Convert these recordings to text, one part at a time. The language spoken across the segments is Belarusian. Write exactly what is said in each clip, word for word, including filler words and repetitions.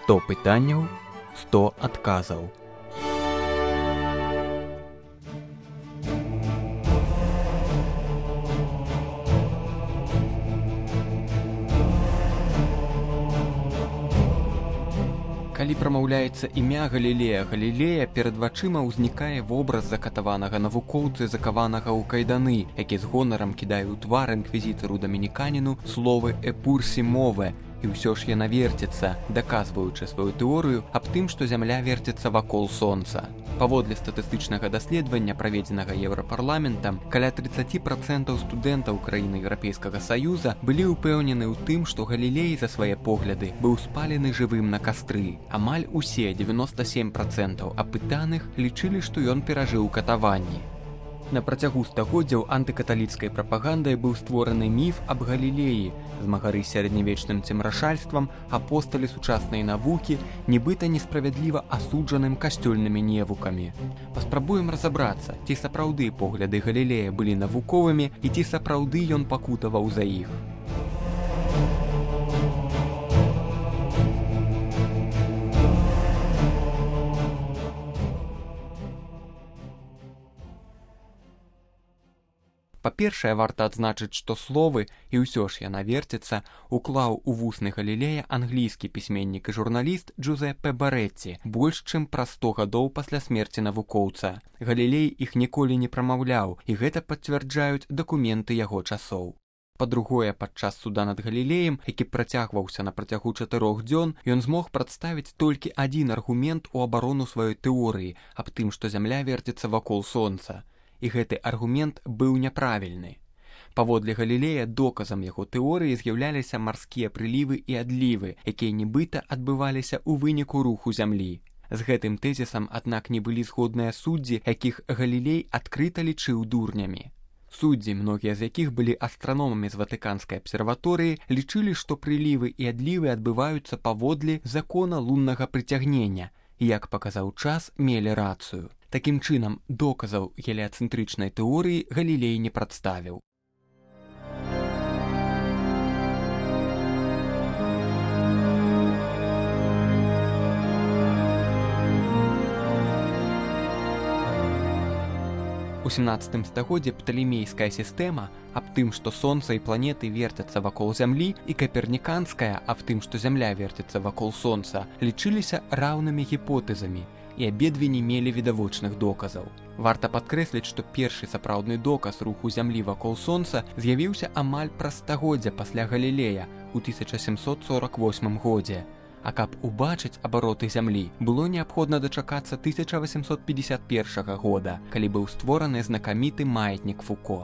сто пытанняў, сто адказаў. Калі прамаўляецца імя Галілея Галілея, перад вачыма ўзнікае вобраз закатаванага навукоўцы, закаванага ў кайданы, які з гонарам кідае ў твар інквізітару-дамініканіну словы «эпурсі мове», і ўсё ж яна верціцца, даказваючы сваю тэорыю аб тым, што зямля верціцца вакол сонца. Паводле статыстычнага даследавання, праведзенага Еўрапарламентам, каля тридцать процентаў студэнтаў краін Еўрапейскага Саюза былі ўпэўнены ў тым, што Галілей за свае погляды быў спалены жывым на кастры. Амаль усе девяносто семь процентаў апытаных лічылі, што ён перажыў катаванні. На працягу стагоддзяў антыкаталіцкай прапагандай быў створаны міф аб Галілеі, змагары з сярэднявечным цемрашальствам, апосталі сучаснай навукі, нібыта несправядліва асуджаным касцёльнымі невукамі. Паспрабуем разабрацца, ці сапраўды погляды Галілея былі навуковымі і ці сапраўды ён пакутаваў за іх. Па-першае, варта адзначыць, што словы, і ўсё ж яна верціцца, уклаў у вусны Галілея англійскі пісьменнік і журналіст Джузеппе Барэцці больш чым праз сто гадоў пасля смерці навукоўца. Галілей іх ніколі не прамаўляў, і гэта пацвярджаюць дакументы яго часоў. Па-другое, падчас суда над Галілеем, які працягваўся на працягу чатырох дзён, ён змог прадставіць толькі адзін аргумент у абарону сваёй тэорыі аб тым, што зямля верціцца вакол сонца. І гэты аргумент быў няправільны. Паводле Галілея доказам яго тэорыі з'яўляліся марскія прылівы і адлівы, якія нібыта адбываліся ў выніку руху зямлі. З гэтым тэзісам, аднак, не былі згодныя суддзі, якіх Галілей адкрыта лічыў дурнямі. Суддзі, многія з якіх былі астраномамі з Ватыканскай абсерваторыі, лічылі, што прылівы і адлівы адбываюцца паводле закона луннага прыцягнення, і, як паказаў час, мелі рацыю. Такім чынам, доказаў геліяцэнтрычнай тэорыі Галілей не прадставіў. У сямнаццатым стагоддзі пталемейская сістэма аб тым, што сонца і планеты верцяцца вакол зямлі, і каперніканская аб тым, што зямля верціцца вакол сонца, лічыліся раўнымі гіпотэзамі, і абедзве не мелі відавочных доказаў. Варта падкрэсліць, што першы сапраўдны доказ руху зямлі вакол сонца з'явіўся амаль праз стагоддзя пасля Галілея ў тысяча сямсот сорак восьмым годзе. А каб убачыць абароты зямлі, было неабходна дачакацца тысяча восемьсот пятьдесят первого года, калі быў створаны знакаміты маятнік Фуко.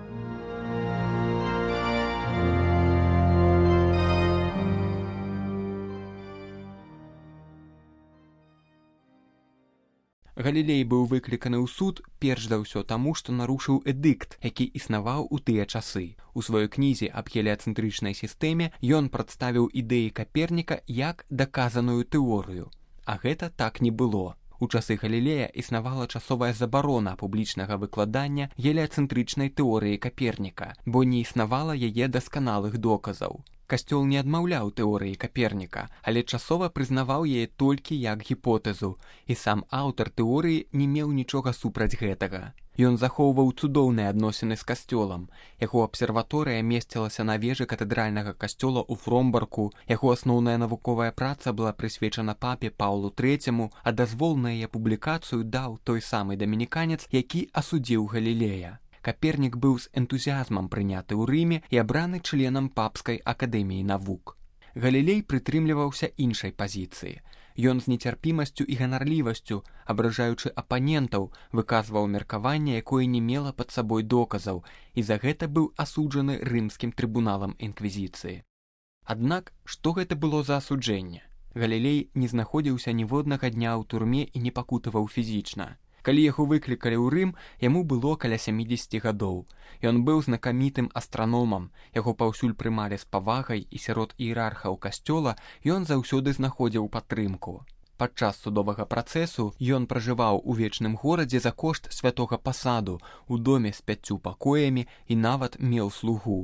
Галілей быў выкліканы ў суд перш за ўсё таму, што нарушыў эдыкт, які існаваў у тыя часы. У сваёй кнізе аб геліяцэнтрычнай сістэме ён прадставіў ідэі Каперніка як даказаную тэорыю. А гэта так не было. У часы Галілея існавала часовая забарона публічнага выкладання геліяцэнтрычнай тэорыі Каперніка, бо не існавала яе дасканалых доказаў. Касцёл не адмаўляў тэорыі Каперніка, але часова прызнаваў яе толькі як гіпотэзу, і сам аўтар тэорыі не меў нічога супраць гэтага. Ён захоўваў цудоўныя адносіны з касцёлам. Яго абсерваторыя месцілася на вежы катэдральнага касцёла ў Фромбарку, яго асноўная навуковая праца была прысвечана папе Паўлу трэцяму, а дазвол на яе публікацыю даў той самы дамініканец, які асудзіў Галілея. Капернік быў з энтузіязмам прыняты ў Рыме і абраны членам папскай акадэміі навук. Галілей прытрымліваўся іншай пазіцыі. Ён з нецярпімасцю і ганарлівасцю, абражаючы апанентаў, выказваў меркаванне, якое не мела пад сабой доказаў, і за гэта быў асуджаны рымскім трыбуналам інквізіцыі. Аднак, што гэта было за асуджэнне? Галілей не знаходзіўся ніводнага дня ў турме і не пакутаваў фізічна. Калі яго выклікалі ў Рым, яму было каля сямідзесяці гадоў. Ён быў знакамітым астраномам, яго паўсюль прымалі з павагай, і сярод іерархаў касцёла ён заўсёды знаходзіў падтрымку. Падчас судовага працэсу ён пражываў у вечным горадзе за кошт святога пасаду, у доме з пяццю пакоямі і нават меў слугу.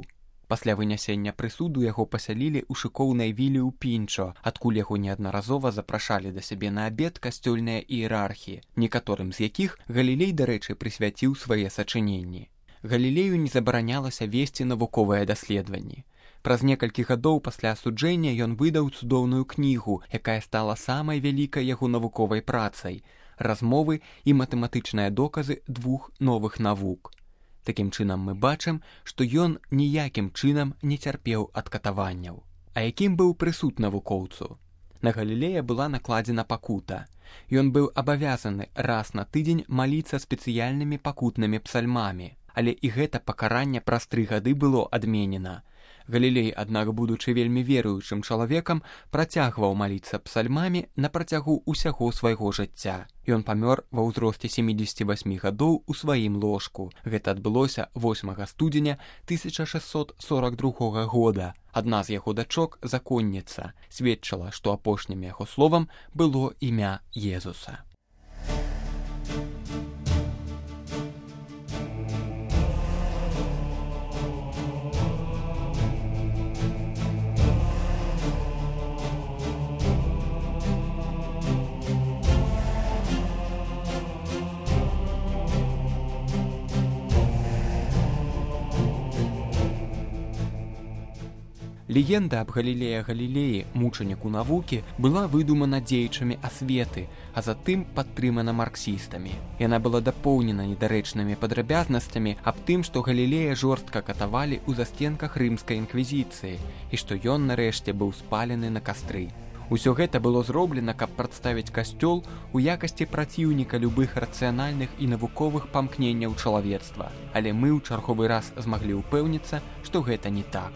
Пасля вынясення прысуду яго пасялілі ў шыкоўнай віле ў Пінчо, адкуль яго неаднаразова запрашалі да сябе на абед касцёльныя іерархі, некаторым з якіх Галілей, дарэчы, прысвяціў свае сачыненні. Галілею не забаранялася весці навуковыя даследаванні. Праз некалькі гадоў пасля асуджэння ён выдаў цудоўную кнігу, якая стала самай вялікай яго навуковай працай – «Размовы і матэматычныя доказы двух новых навук». Такім чынам мы бачым, што ён ніякім чынам не цярпеў ад катаванняў. А якім быў прысуд навукоўцу? На Галілея была накладзена пакута. Ён быў абавязаны раз на тыдзень маліцца спецыяльнымі пакутнымі псальмамі, але і гэта пакаранне праз тры гады было адменена. Галілей, аднак, будучы вельмі веруючым чалавекам, працягваў маліцца псальмамі на працягу ўсяго свайго жыцця. Ён памёр ва ўзросце семідзесяці васьмі гадоў у сваім ложку. Гэта адбылося восьмага студзеня тысяча шэсцьсот сорак другога года. Адна з яго дачок, законніца, сведчыла, што апошнім яго словам было імя Езуса. Легенда аб Галілея Галілеі, мучаніку навукі, была выдумана дзеячамі асветы, а затым падтрымана марксістамі. Яна была дапоўнена недарэчнымі падрабязнасцямі аб тым, што Галілея жорстка катавалі ў застенках рымскай інквізіцыі і што ён нарэшце быў спалены на кастры. Усё гэта было зроблена, каб прадставіць касцёл у якасці праціўніка любых рацыянальных і навуковых памкненняў чалавецтва. Але мы ў чарговы раз змаглі ўпэўніцца, што гэта не так.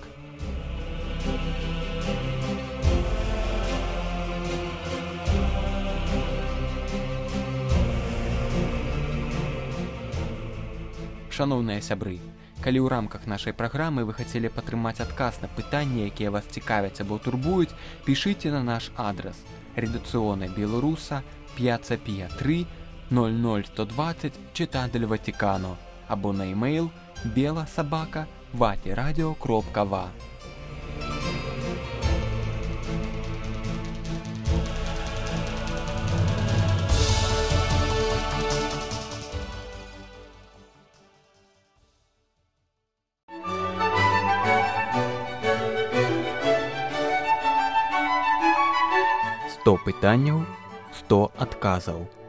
Шаноўныя сябры, калі ў рамках нашай праграмы вы хацелі падтрымаць адказ на пытанні, якія вас цікавяць або турбуюць, пішыце на наш адрас редакцыёна беларуса п'яцца п'я тры ноль ноль сто двадцать Città del Vaticano або на e-mail бела собака ватирадио кропка ва. сто пытанняў, сто адказаў.